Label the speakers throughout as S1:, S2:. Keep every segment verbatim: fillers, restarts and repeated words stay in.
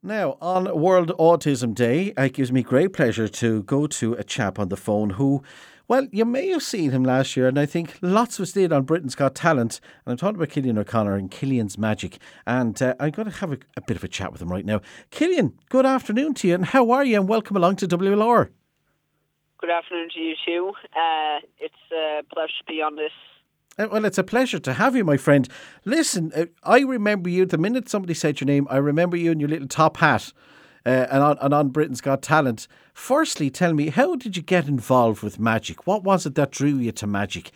S1: Now, on World Autism Day, it gives me great pleasure to go to a chap on the phone who, well, you may have seen him last year, and I think lots of us did on Britain's Got Talent. And I'm talking about Cillian O'Connor and Cillian's Magic. And uh, I'm going to have a, a bit of a chat with him right now. Cillian, good afternoon to you, and how are you? And welcome along to W L R.
S2: Good afternoon to you too. Uh, it's a pleasure to be on this.
S1: Uh, Well, it's a pleasure to have you, my friend. Listen, uh, I remember you, the minute somebody said your name, I remember you in your little top hat uh, and, on, and on Britain's Got Talent. Firstly, tell me, how did you get involved with magic? What was it that drew you to magic?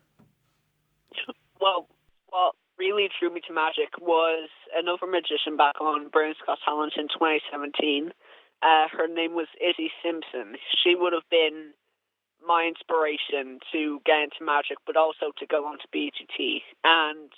S2: Well, what really drew me to magic was another magician back on Britain's Got Talent in twenty seventeen. Uh, her name was Izzy Simpson. She would have been my inspiration to get into magic, but also to go on to B T T. And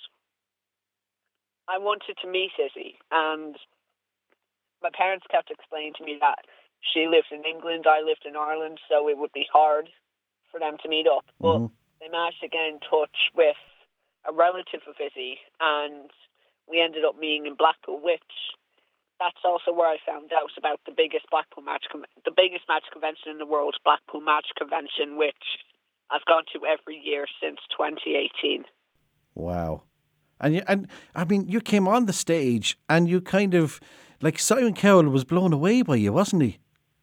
S2: I wanted to meet Izzy, and my parents kept explaining to me that she lived in England, I lived in Ireland, so it would be hard for them to meet up. But
S1: Mhm.
S2: they managed to get in touch with a relative of Izzy, and we ended up meeting in Blackpool, which that's also where I found out about the biggest Blackpool Magic, the biggest magic convention in the world, Blackpool Magic Convention, which I've gone to every year since twenty eighteen.
S1: Wow. And you, and I mean, you came on the stage and you kind of, like Simon Cowell was blown away by you, wasn't he?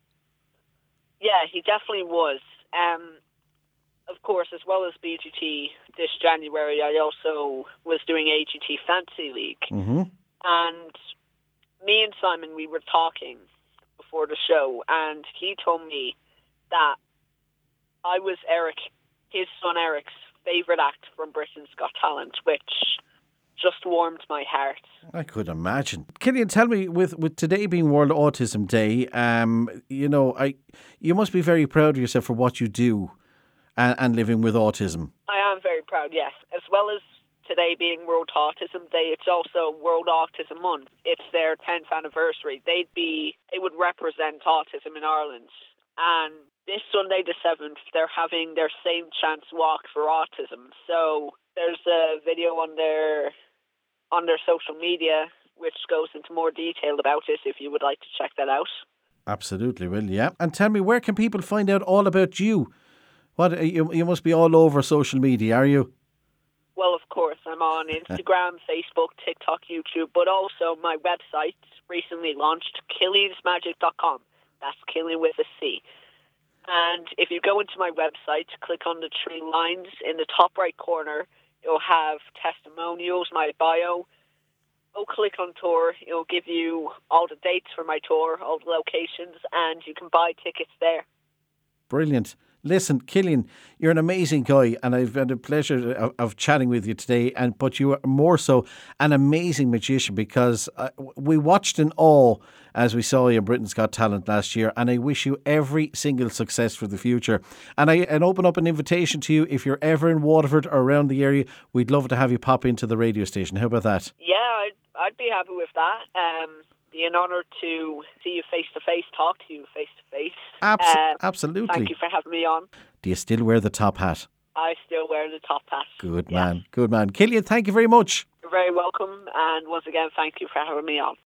S2: Yeah, he definitely was. Um, of course, as well as B G T this January, I also was doing A G T Fantasy League.
S1: Mm-hmm.
S2: And me and Simon, we were talking before the show, and he told me that I was Eric, his son Eric's favourite act from Britain's Got Talent, which just warmed my heart.
S1: I could imagine. Cillian, tell me, with, with today being World Autism Day, um, you know, I you must be very proud of yourself for what you do and, and living with autism.
S2: I am very proud, yes. As well as today being World Autism Day, it's also World Autism Month. It's their tenth anniversary. They'd be, they would represent autism in Ireland. And this Sunday the seventh, they're having their Same Chance Walk for Autism. So there's a video on their on their social media which goes into more detail about it if you would like to check that out.
S1: Absolutely, will, yeah. And tell me, where can people find out all about you? What you, you must be all over social media, are you?
S2: Well, of course, I'm on Instagram, Facebook, TikTok, YouTube, but also my website recently launched, Cillians Magic dot com. That's Cillian with a C. And if you go into my website, click on the three lines in the top right corner, it'll have testimonials, my bio. Go click on tour. It'll give you all the dates for my tour, all the locations, and you can buy tickets there.
S1: Brilliant. Listen, Cillian, you're an amazing guy, and I've had the pleasure of, of chatting with you today. And but you are more so an amazing magician, because uh, we watched in awe as we saw you in Britain's Got Talent last year. And I wish you every single success for the future. And I and open up an invitation to you, if you're ever in Waterford or around the area, we'd love to have you pop into the radio station. How about that?
S2: Yeah, I'd, I'd be happy with that. Um, be an honour to see you face to face, talk to you face to face.
S1: Abs-
S2: Um,
S1: absolutely.
S2: Thank you for having me on.
S1: Do you still wear the top hat?
S2: I still wear the top hat.
S1: Good
S2: Yeah.
S1: man. Good man. Cillian, thank you very much.
S2: You're very welcome, and once again, thank you for having me on.